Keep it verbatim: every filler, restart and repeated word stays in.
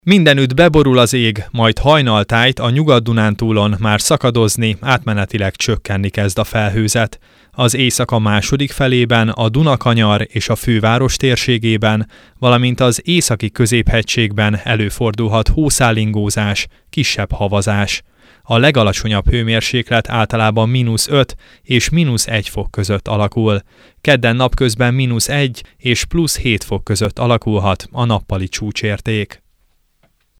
Mindenütt beborul az ég, majd hajnaltájt a Nyugat-Dunántúlon már szakadozni, átmenetileg csökkenni kezd a felhőzet. Az éjszaka második felében a Dunakanyar és a főváros térségében, valamint az északi középhegységben előfordulhat hószállingózás, kisebb havazás. A legalacsonyabb hőmérséklet általában mínusz öt és mínusz egy fok között alakul. Kedden napközben mínusz egy és plusz hét fok között alakulhat a nappali csúcsérték.